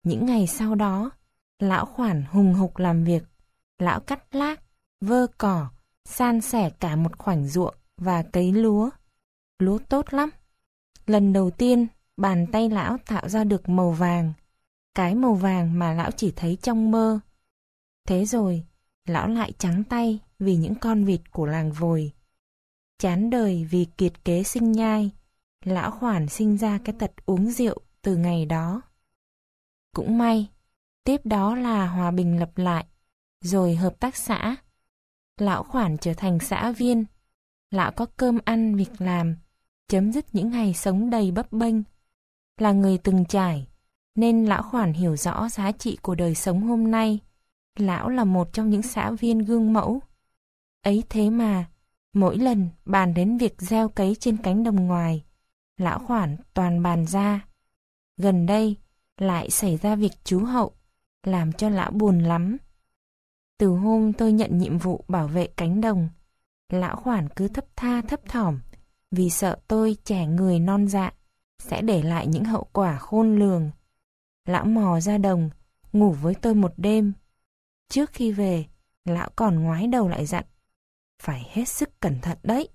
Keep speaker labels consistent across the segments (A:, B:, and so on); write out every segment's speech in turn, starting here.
A: Những ngày sau đó, lão Khoản hùng hục làm việc. Lão cắt lác, vơ cỏ, san sẻ cả một khoảnh ruộng và cấy lúa. Lúa tốt lắm. Lần đầu tiên, bàn tay lão tạo ra được màu vàng. Cái màu vàng mà lão chỉ thấy trong mơ. Thế rồi, lão lại trắng tay vì những con vịt của làng Vồi. Chán đời vì kiệt kế sinh nhai, lão Khoản sinh ra cái tật uống rượu từ ngày đó. Cũng may, tiếp đó là hòa bình lập lại, rồi hợp tác xã. Lão Khoản trở thành xã viên. Lão có cơm ăn việc làm, chấm dứt những ngày sống đầy bấp bênh. Là người từng trải, nên lão Khoản hiểu rõ giá trị của đời sống hôm nay. Lão là một trong những xã viên gương mẫu. Ấy thế mà, mỗi lần bàn đến việc gieo cấy trên cánh đồng ngoài, lão Khoản toàn bàn ra. Gần đây, lại xảy ra việc chú Hậu, làm cho lão buồn lắm. Từ hôm tôi nhận nhiệm vụ bảo vệ cánh đồng, lão Khoản cứ thấp tha thấp thỏm, vì sợ tôi trẻ người non dạ, sẽ để lại những hậu quả khôn lường. Lão mò ra đồng, ngủ với tôi một đêm. Trước khi về, lão còn ngoái đầu lại dặn, phải hết sức cẩn thận đấy.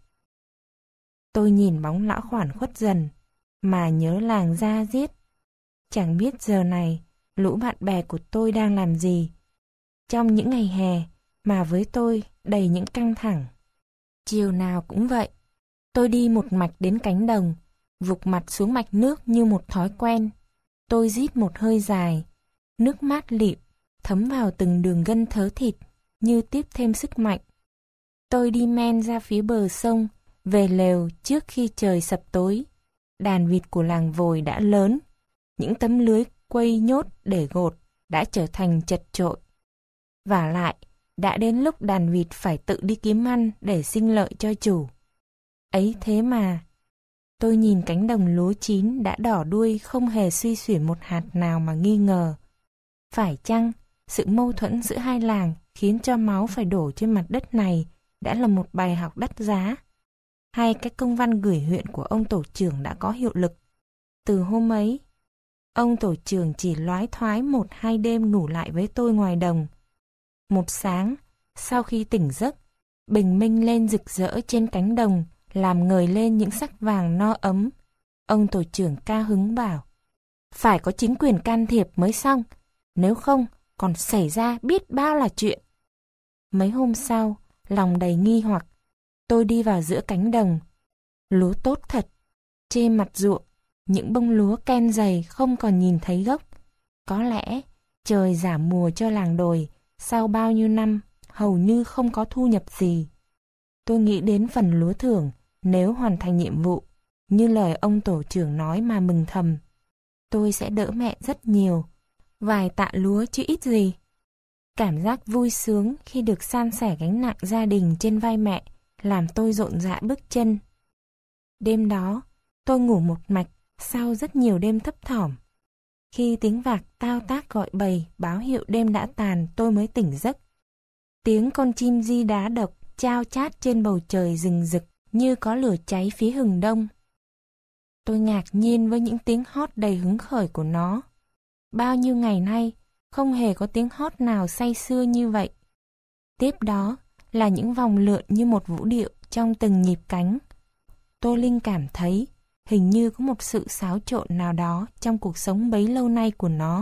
A: Tôi nhìn bóng lão Khoản khuất dần, mà nhớ làng Gia Diết. Chẳng biết giờ này, lũ bạn bè của tôi đang làm gì. Trong những ngày hè, mà với tôi đầy những căng thẳng. Chiều nào cũng vậy, tôi đi một mạch đến cánh đồng, vụt mặt xuống mạch nước như một thói quen. Tôi rít một hơi dài, nước mát lịm, thấm vào từng đường gân thớ thịt, như tiếp thêm sức mạnh. Tôi đi men ra phía bờ sông, về lều trước khi trời sập tối. Đàn vịt của làng Vồi đã lớn, những tấm lưới quây nhốt để gột đã trở thành chật chội. Vả lại, đã đến lúc đàn vịt phải tự đi kiếm ăn để sinh lợi cho chủ. Ấy thế mà, tôi nhìn cánh đồng lúa chín đã đỏ đuôi không hề suy xuyển một hạt nào mà nghi ngờ. Phải chăng, sự mâu thuẫn giữa hai làng khiến cho máu phải đổ trên mặt đất này đã là một bài học đắt giá? Hay cái công văn gửi huyện của ông tổ trưởng đã có hiệu lực? Từ hôm ấy, ông tổ trưởng chỉ loái thoái 1-2 đêm ngủ lại với tôi ngoài đồng. Một sáng, sau khi tỉnh giấc, bình minh lên rực rỡ trên cánh đồng, làm ngời lên những sắc vàng no ấm. Ông tổ trưởng cao hứng bảo, phải có chính quyền can thiệp mới xong, nếu không còn xảy ra biết bao là chuyện. Mấy hôm sau, lòng đầy nghi hoặc, tôi đi vào giữa cánh đồng. Lúa tốt thật, trên mặt ruộng, những bông lúa ken dày không còn nhìn thấy gốc. Có lẽ trời giảm mùa cho làng Đồi, sau bao nhiêu năm hầu như không có thu nhập gì. Tôi nghĩ đến phần lúa thưởng nếu hoàn thành nhiệm vụ, như lời ông tổ trưởng nói mà mừng thầm. Tôi sẽ đỡ mẹ rất nhiều, vài tạ lúa chứ ít gì. Cảm giác vui sướng khi được san sẻ gánh nặng gia đình trên vai mẹ làm tôi rộn rã bước chân. Đêm đó, tôi ngủ một mạch sau rất nhiều đêm thấp thỏm. Khi tiếng vạc tao tác gọi bầy báo hiệu đêm đã tàn, tôi mới tỉnh giấc. Tiếng con chim di đá độc chao chát trên bầu trời rừng rực như có lửa cháy phía hừng đông. Tôi ngạc nhiên với những tiếng hót đầy hứng khởi của nó. Bao nhiêu ngày nay, không hề có tiếng hót nào say sưa như vậy. Tiếp đó là những vòng lượn như một vũ điệu trong từng nhịp cánh. Tô Linh cảm thấy hình như có một sự xáo trộn nào đó trong cuộc sống bấy lâu nay của nó.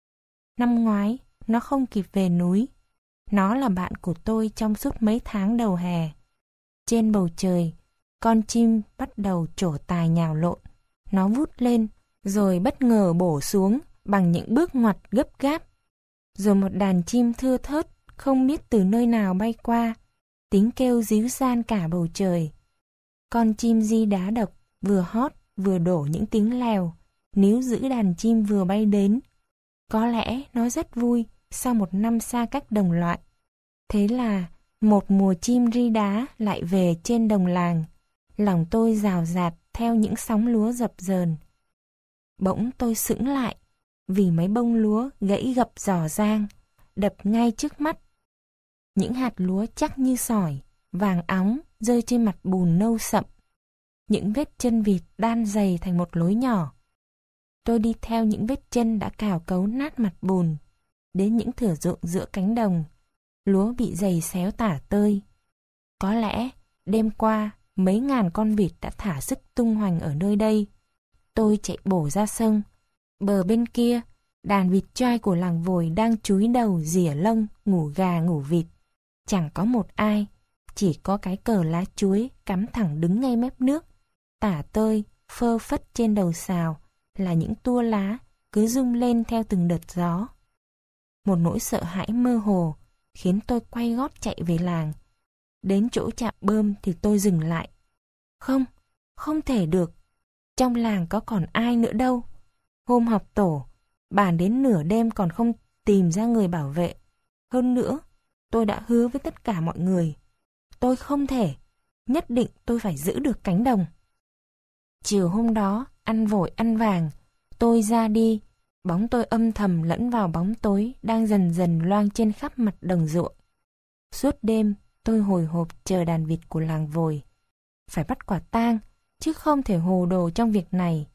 A: Năm ngoái, nó không kịp về núi. Nó là bạn của tôi trong suốt mấy tháng đầu hè. Trên bầu trời, con chim bắt đầu trổ tài nhào lộn. Nó vút lên, rồi bất ngờ bổ xuống bằng những bước ngoặt gấp gáp. Rồi một đàn chim thưa thớt, không biết từ nơi nào bay qua, tiếng kêu ríu ran cả bầu trời. Con chim di đá độc vừa hót vừa đổ những tiếng lèo, níu giữ đàn chim vừa bay đến. Có lẽ nó rất vui sau một năm xa cách đồng loại. Thế là một mùa chim ri đá lại về trên đồng làng. Lòng tôi rào rạt theo những sóng lúa dập dờn. Bỗng tôi sững lại vì mấy bông lúa gãy gập rò rang, đập ngay trước mắt. Những hạt lúa chắc như sỏi, vàng óng rơi trên mặt bùn nâu sậm. Những vết chân vịt đan dày thành một lối nhỏ. Tôi đi theo những vết chân đã cào cấu nát mặt bùn, đến những thửa ruộng giữa cánh đồng. Lúa bị giày xéo tả tơi. Có lẽ đêm qua mấy ngàn con vịt đã thả sức tung hoành ở nơi đây. Tôi chạy bổ ra sông. Bờ bên kia, đàn vịt trai của làng Vồi đang chúi đầu rỉa lông, ngủ gà ngủ vịt. Chẳng có một ai, chỉ có cái cờ lá chuối cắm thẳng đứng ngay mép nước, tả tơi, phơ phất trên đầu sào là những tua lá cứ rung lên theo từng đợt gió. Một nỗi sợ hãi mơ hồ khiến tôi quay gót chạy về làng. Đến chỗ trạm bơm thì tôi dừng lại. Không, không thể được. Trong làng có còn ai nữa đâu. Hôm họp tổ, bàn đến nửa đêm còn không tìm ra người bảo vệ. Hơn nữa, tôi đã hứa với tất cả mọi người. Tôi không thể, nhất định tôi phải giữ được cánh đồng. Chiều hôm đó, ăn vội ăn vàng, tôi ra đi, bóng tôi âm thầm lẫn vào bóng tối đang dần dần loang trên khắp mặt đồng ruộng. Suốt đêm, tôi hồi hộp chờ đàn vịt của làng Vồi. Phải bắt quả tang, chứ không thể hồ đồ trong việc này.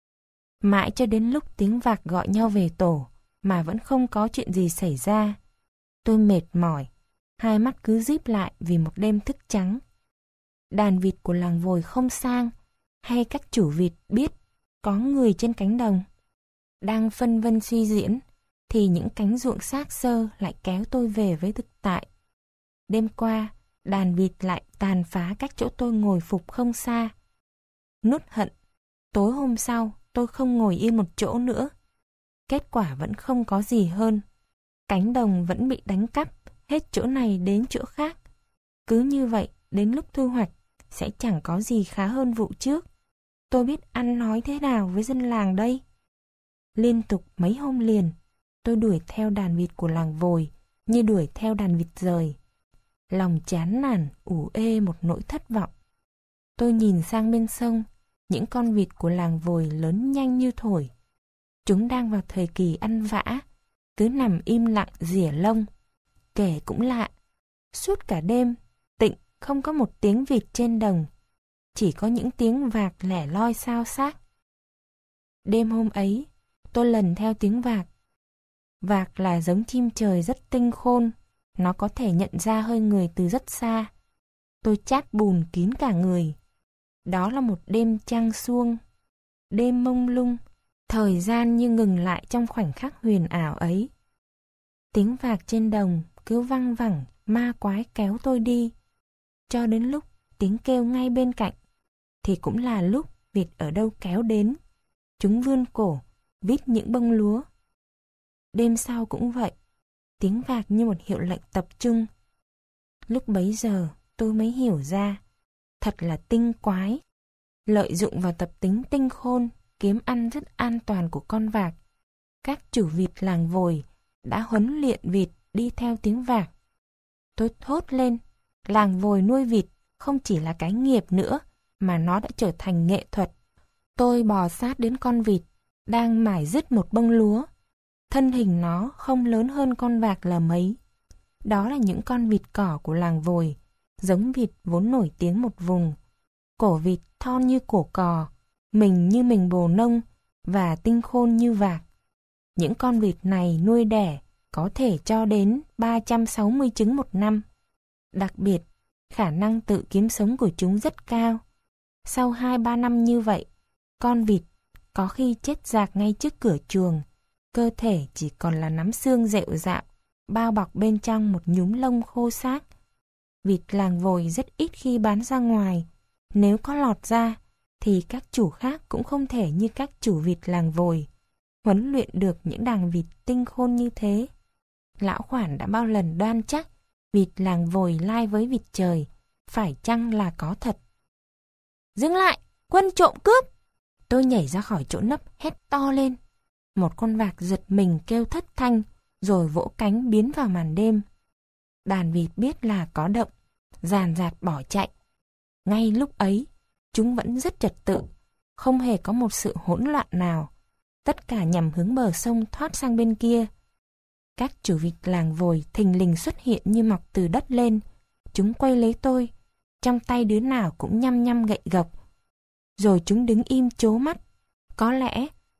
A: Mãi cho đến lúc tiếng vạc gọi nhau về tổ, mà vẫn không có chuyện gì xảy ra. Tôi mệt mỏi, hai mắt cứ díp lại vì một đêm thức trắng. Đàn vịt của làng Vồi không sang, hay các chủ vịt biết có người trên cánh đồng. Đang phân vân suy diễn, thì những cánh ruộng xác xơ lại kéo tôi về với thực tại. Đêm qua, đàn vịt lại tàn phá cách chỗ tôi ngồi phục không xa. Nuốt hận, tối hôm sau tôi không ngồi yên một chỗ nữa. Kết quả vẫn không có gì hơn. Cánh đồng vẫn bị đánh cắp, hết chỗ này đến chỗ khác. Cứ như vậy, đến lúc thu hoạch, sẽ chẳng có gì khá hơn vụ trước. Tôi biết ăn nói thế nào với dân làng đây? Liên tục mấy hôm liền, tôi đuổi theo đàn vịt của làng Vồi như đuổi theo đàn vịt rời. Lòng chán nản, ủ ê một nỗi thất vọng. Tôi nhìn sang bên sông, những con vịt của làng Vồi lớn nhanh như thổi. Chúng đang vào thời kỳ ăn vã, cứ nằm im lặng rỉa lông. Kể cũng lạ, suốt cả đêm, tịnh không có một tiếng vịt trên đồng, chỉ có những tiếng vạc lẻ loi xao xác. Đêm hôm ấy, tôi lần theo tiếng vạc. Vạc là giống chim trời rất tinh khôn, nó có thể nhận ra hơi người từ rất xa. Tôi chát bùn kín cả người. Đó là một đêm trăng suông, đêm mông lung, thời gian như ngừng lại trong khoảnh khắc huyền ảo ấy. Tiếng vạc trên đồng cứ văng vẳng, ma quái kéo tôi đi. Cho đến lúc tiếng kêu ngay bên cạnh, thì cũng là lúc vịt ở đâu kéo đến. Chúng vươn cổ, vít những bông lúa. Đêm sau cũng vậy, tiếng vạc như một hiệu lệnh tập trung. Lúc bấy giờ tôi mới hiểu ra, thật là tinh quái. Lợi dụng vào tập tính tinh khôn, kiếm ăn rất an toàn của con vạc, các chủ vịt làng Vồi đã huấn luyện vịt đi theo tiếng vạc. Tôi thốt lên, làng Vồi nuôi vịt không chỉ là cái nghiệp nữa, mà nó đã trở thành nghệ thuật. Tôi bò sát đến con vịt, đang mải dứt một bông lúa. Thân hình nó không lớn hơn con vạc là mấy. Đó là những con vịt cỏ của làng Vồi, giống vịt vốn nổi tiếng một vùng. Cổ vịt thon như cổ cò, mình như mình bồ nông và tinh khôn như vạc. Những con vịt này nuôi đẻ có thể cho đến 360 trứng một năm. Đặc biệt, khả năng tự kiếm sống của chúng rất cao. Sau 2-3 năm như vậy, con vịt có khi chết rạc ngay trước cửa chuồng. Cơ thể chỉ còn là nắm xương rệu rạo, bao bọc bên trong một nhúm lông khô xác. Vịt làng Vồi rất ít khi bán ra ngoài. Nếu có lọt ra, thì các chủ khác cũng không thể như các chủ vịt làng Vồi huấn luyện được những đàn vịt tinh khôn như thế. Lão Khoản đã bao lần đoan chắc vịt làng Vồi lai với vịt trời, phải chăng là có thật. Dừng lại, quân trộm cướp! Tôi nhảy ra khỏi chỗ nấp, hét to lên. Một con vạc giật mình kêu thất thanh, rồi vỗ cánh biến vào màn đêm. Đàn vịt biết là có động, dàn dạt bỏ chạy. Ngay lúc ấy, chúng vẫn rất trật tự, không hề có một sự hỗn loạn nào. Tất cả nhằm hướng bờ sông thoát sang bên kia. Các chủ vịt làng Vồi thình lình xuất hiện như mọc từ đất lên. Chúng quay lấy tôi, trong tay đứa nào cũng nhăm nhăm gậy gộc. Rồi chúng đứng im trố mắt. Có lẽ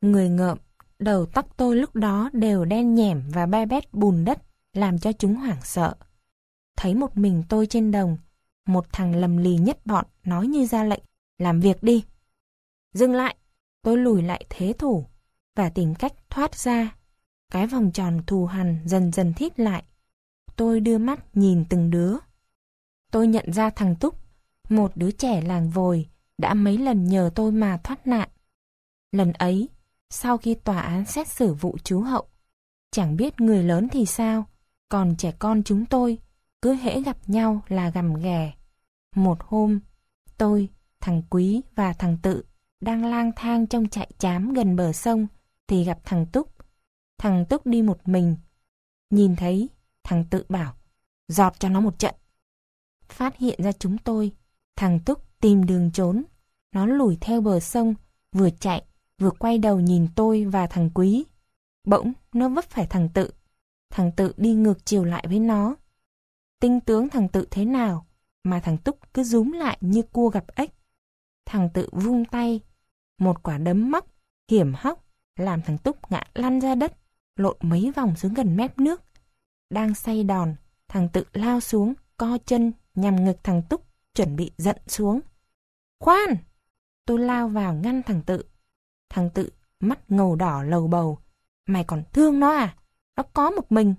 A: Người ngợm, đầu tóc tôi lúc đó đều đen nhẻm và be bét bùn đất, làm cho chúng hoảng sợ. Thấy một mình tôi trên đồng, một thằng lầm lì nhất bọn nói như ra lệnh, làm việc đi. Dừng lại, tôi lùi lại thế thủ và tìm cách thoát ra. Cái vòng tròn thù hằn dần dần thít lại. Tôi đưa mắt nhìn từng đứa. Tôi nhận ra thằng Túc, một đứa trẻ làng Vồi, đã mấy lần nhờ tôi mà thoát nạn. Lần ấy, sau khi tòa án xét xử vụ chú Hậu, chẳng biết người lớn thì sao, còn trẻ con chúng tôi cứ hễ gặp nhau là gầm ghè. Một hôm, tôi, thằng Quý và thằng Tự đang lang thang trong trại chám gần bờ sông thì gặp thằng Túc. Thằng Túc đi một mình. Nhìn thấy, thằng Tự bảo, giọt cho nó một trận. Phát hiện ra chúng tôi, thằng Túc tìm đường trốn. Nó lủi theo bờ sông, vừa chạy, vừa quay đầu nhìn tôi và thằng Quý. Bỗng, nó vấp phải thằng Tự. Thằng Tự đi ngược chiều lại với nó. Tinh tướng thằng Tự thế nào, mà thằng Túc cứ rúm lại như cua gặp ếch. Thằng Tự vung tay, một quả đấm móc, hiểm hóc, làm thằng Túc ngã lăn ra đất, lộn mấy vòng xuống gần mép nước. Đang say đòn, thằng Tự lao xuống, co chân nhằm ngực thằng Túc, chuẩn bị giận xuống. Khoan! Tôi lao vào ngăn thằng Tự. Thằng Tự mắt ngầu đỏ lầu bầu. Mày còn thương nó à? Nó có một mình.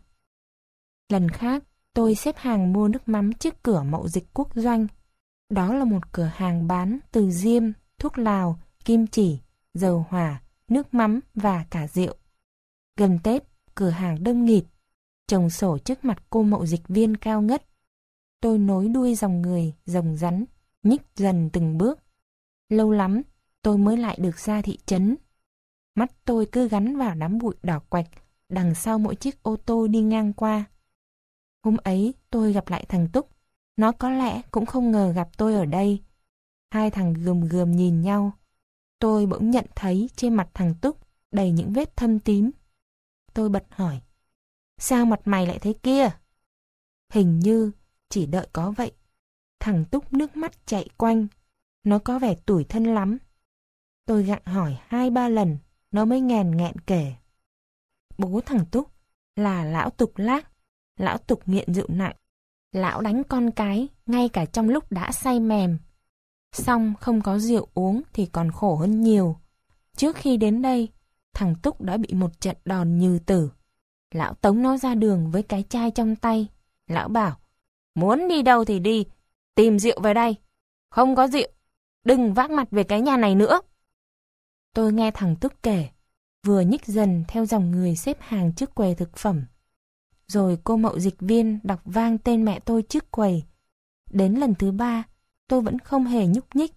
A: Lần khác, tôi xếp hàng mua nước mắm trước cửa Mậu Dịch Quốc Doanh. Đó là một cửa hàng bán từ diêm, thuốc lào, kim chỉ, dầu hỏa, nước mắm và cả rượu. Gần Tết, cửa hàng đông nghịt, chồng sổ trước mặt cô Mậu Dịch viên cao ngất. Tôi nối đuôi dòng người, rồng rắn, nhích dần từng bước. Lâu lắm, tôi mới lại được ra thị trấn. Mắt tôi cứ gắn vào đám bụi đỏ quạch, đằng sau mỗi chiếc ô tô đi ngang qua. Hôm ấy, tôi gặp lại thằng Túc. Nó có lẽ cũng không ngờ gặp tôi ở đây. Hai thằng gườm gườm nhìn nhau. Tôi bỗng nhận thấy trên mặt thằng Túc đầy những vết thâm tím. Tôi bật hỏi, sao mặt mày lại thế kia? Hình như chỉ đợi có vậy. Thằng Túc nước mắt chạy quanh. Nó có vẻ tủi thân lắm. Tôi gặng hỏi 2-3 lần, nó mới nghèn nghẹn kể. Bố thằng Túc là lão Tục Lác. Lão Tục nghiện rượu nặng. Lão đánh con cái ngay cả trong lúc đã say mềm. Xong không có rượu uống thì còn khổ hơn nhiều. Trước khi đến đây, thằng Túc đã bị một trận đòn như tử. Lão tống nó ra đường với cái chai trong tay. Lão bảo, muốn đi đâu thì đi, tìm rượu về đây. Không có rượu, đừng vác mặt về cái nhà này nữa. Tôi nghe thằng Túc kể, vừa nhích dần theo dòng người xếp hàng trước quầy thực phẩm. Rồi cô Mậu Dịch viên đọc vang tên mẹ tôi trước quầy. Đến lần thứ 3, tôi vẫn không hề nhúc nhích.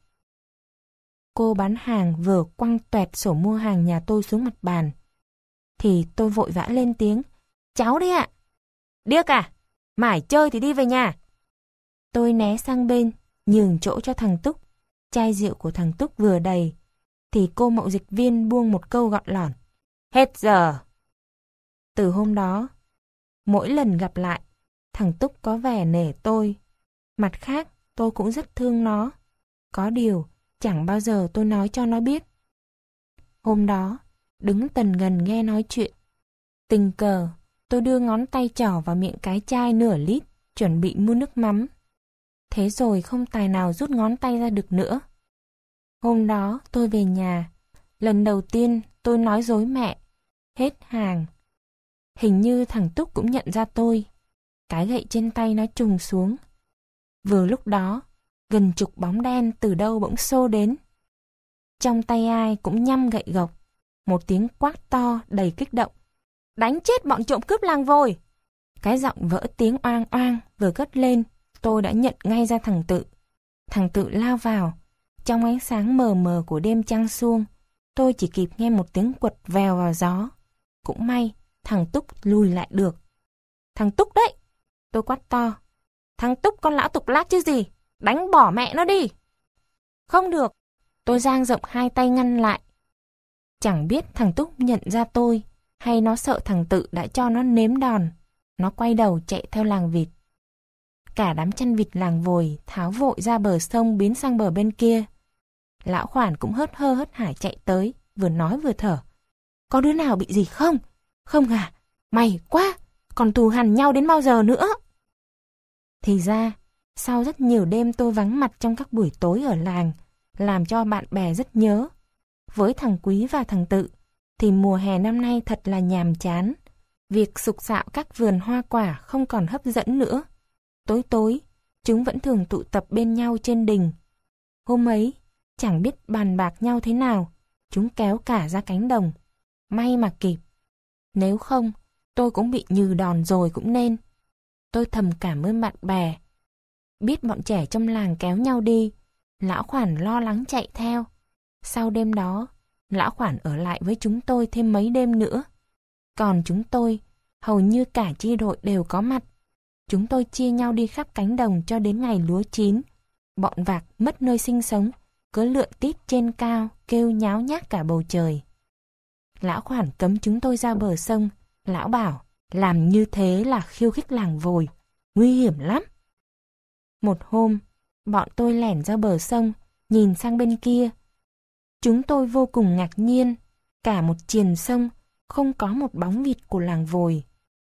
A: Cô bán hàng vừa quăng toẹt sổ mua hàng nhà tôi xuống mặt bàn. Thì tôi vội vã lên tiếng, cháu đấy ạ. Điếc à? Mải chơi thì đi về nhà. Tôi né sang bên, nhường chỗ cho thằng Túc. Chai rượu của thằng Túc vừa đầy, thì cô Mậu Dịch viên buông một câu gọn lỏn. Hết giờ. Từ hôm đó, mỗi lần gặp lại, thằng Túc có vẻ nể tôi. Mặt khác, tôi cũng rất thương nó. Có điều, chẳng bao giờ tôi nói cho nó biết. Hôm đó, đứng tần gần nghe nói chuyện. Tình cờ, tôi đưa ngón tay trỏ vào miệng cái chai nửa lít, chuẩn bị mua nước mắm. Thế rồi không tài nào rút ngón tay ra được nữa. Hôm đó, tôi về nhà. Lần đầu tiên, tôi nói dối mẹ. Hết hàng. Hình như thằng Túc cũng nhận ra tôi. Cái gậy trên tay nó trùng xuống. Vừa lúc đó, gần chục bóng đen từ đâu bỗng xô đến. Trong tay ai cũng nhăm gậy gộc. Một tiếng quát to đầy kích động. Đánh chết bọn trộm cướp làng Vồi! Cái giọng vỡ tiếng oang oang vừa cất lên, tôi đã nhận ngay ra thằng Tự. Thằng Tự lao vào. Trong ánh sáng mờ mờ của đêm trăng suông, tôi chỉ kịp nghe một tiếng quật vèo vào gió. Cũng may, thằng Túc lùi lại được. Thằng Túc đấy! Tôi quát to. Thằng Túc con lão Tục Lác chứ gì! Đánh bỏ mẹ nó đi! Không được! Tôi dang rộng hai tay ngăn lại. Chẳng biết thằng Túc nhận ra tôi, hay nó sợ thằng Tự đã cho nó nếm đòn. Nó quay đầu chạy theo làng vịt. Cả đám chăn vịt làng Vồi tháo vội ra bờ sông biến sang bờ bên kia. Lão Khoản cũng hớt hơ hớt hải chạy tới, vừa nói vừa thở. có đứa nào bị gì không? Không à? May quá, còn thù hằn nhau đến bao giờ nữa? Thì ra, sau rất nhiều đêm tôi vắng mặt trong các buổi tối ở làng, làm cho bạn bè rất nhớ. Với thằng Quý và thằng Tự, thì mùa hè năm nay thật là nhàm chán. Việc sục sạo các vườn hoa quả không còn hấp dẫn nữa. Tối tối, chúng vẫn thường tụ tập bên nhau trên đình. Hôm ấy, chẳng biết bàn bạc nhau thế nào, chúng kéo cả ra cánh đồng. May mà kịp. Nếu không, tôi cũng bị nhừ đòn rồi cũng nên. Tôi thầm cảm ơn bạn bè. Biết bọn trẻ trong làng kéo nhau đi, Lão Khoản lo lắng chạy theo. Sau đêm đó, Lão Khoản ở lại với chúng tôi thêm mấy đêm nữa. Còn chúng tôi, hầu như cả chi đội đều có mặt. Chúng tôi chia nhau đi khắp cánh đồng cho đến ngày lúa chín. Bọn vạc mất nơi sinh sống, cứ lượn tít trên cao, kêu nháo nhác cả bầu trời. Lão Khoản cấm chúng tôi ra bờ sông. Lão bảo, làm như thế là khiêu khích làng Vồi, nguy hiểm lắm. Một hôm, bọn tôi lẻn ra bờ sông, nhìn sang bên kia. Chúng tôi vô cùng ngạc nhiên, cả một triền sông, không có một bóng vịt của làng Vồi.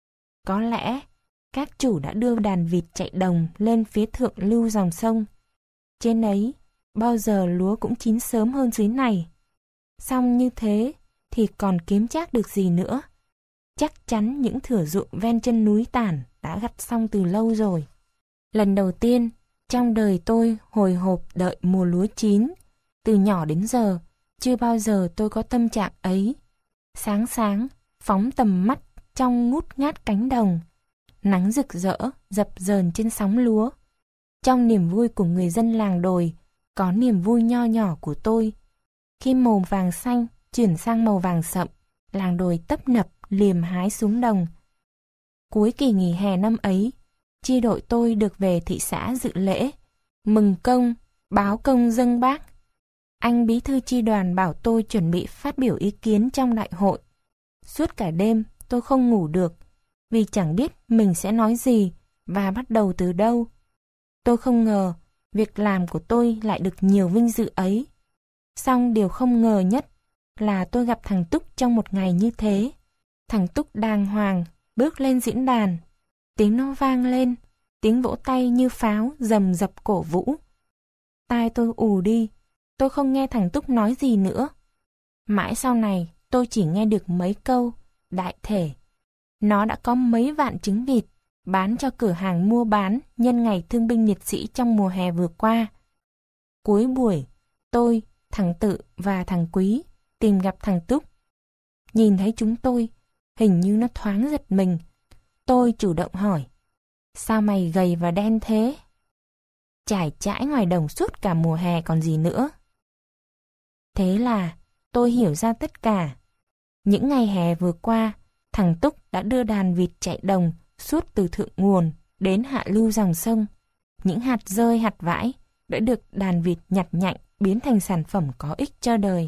A: Có lẽ, các chủ đã đưa đàn vịt chạy đồng lên phía thượng lưu dòng sông. Trên ấy, bao giờ lúa cũng chín sớm hơn dưới này. Xong như thế, thì còn kiếm trác được gì nữa. Chắc chắn những thửa ruộng ven chân núi tản đã gặt xong từ lâu rồi. Lần đầu tiên, trong đời tôi hồi hộp đợi mùa lúa chín. Từ nhỏ đến giờ, chưa bao giờ tôi có tâm trạng ấy. Sáng sáng, phóng tầm mắt trong ngút ngát cánh đồng. Nắng rực rỡ, dập dờn trên sóng lúa. Trong niềm vui của người dân làng đồi, có niềm vui nho nhỏ của tôi. Khi màu vàng xanh chuyển sang màu vàng sậm, làng đồi tấp nập liềm hái xuống đồng. Cuối kỳ nghỉ hè năm ấy, chi đội tôi được về thị xã dự lễ, mừng công, báo công dâng bác. Anh bí thư chi đoàn bảo tôi chuẩn bị phát biểu ý kiến trong đại hội. Suốt cả đêm tôi không ngủ được, vì chẳng biết mình sẽ nói gì và bắt đầu từ đâu. Tôi không ngờ việc làm của tôi lại được nhiều vinh dự ấy. Song điều không ngờ nhất là tôi gặp thằng Túc trong một ngày như thế. Thằng Túc đàng hoàng bước lên diễn đàn. Tiếng nó vang lên, tiếng vỗ tay như pháo rầm rập cổ vũ. Tai tôi ù đi, tôi không nghe thằng Túc nói gì nữa. Mãi sau này tôi chỉ nghe được mấy câu đại thể. Nó đã có mấy vạn trứng vịt bán cho cửa hàng mua bán nhân ngày thương binh liệt sĩ trong mùa hè vừa qua. Cuối buổi, tôi, thằng Tự và thằng Quý tìm gặp thằng Túc. Nhìn thấy chúng tôi, hình như nó thoáng giật mình. Tôi chủ động hỏi, sao mày gầy và đen thế? Trải trãi ngoài đồng suốt cả mùa hè còn gì nữa. Thế là tôi hiểu ra tất cả. Những ngày hè vừa qua, thằng Túc đã đưa đàn vịt chạy đồng suốt từ thượng nguồn đến hạ lưu dòng sông. Những hạt rơi hạt vãi đã được đàn vịt nhặt nhạnh biến thành sản phẩm có ích cho đời.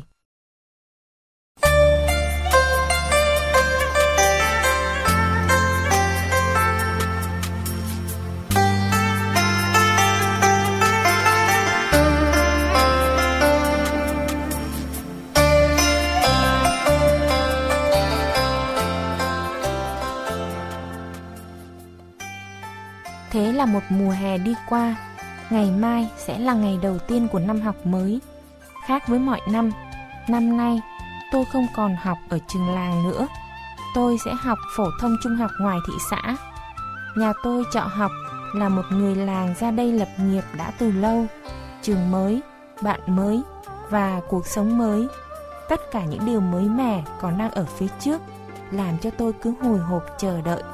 A: Thế là một mùa hè đi qua, ngày mai sẽ là ngày đầu tiên của năm học mới. Khác với mọi năm, năm nay tôi không còn học ở trường làng nữa. Tôi sẽ học phổ thông trung học ngoài thị xã. Nhà tôi chọ học là một người làng ra đây lập nghiệp đã từ lâu. Trường mới, bạn mới và cuộc sống mới. Tất cả những điều mới mẻ còn đang ở phía trước, làm cho tôi cứ hồi hộp chờ đợi.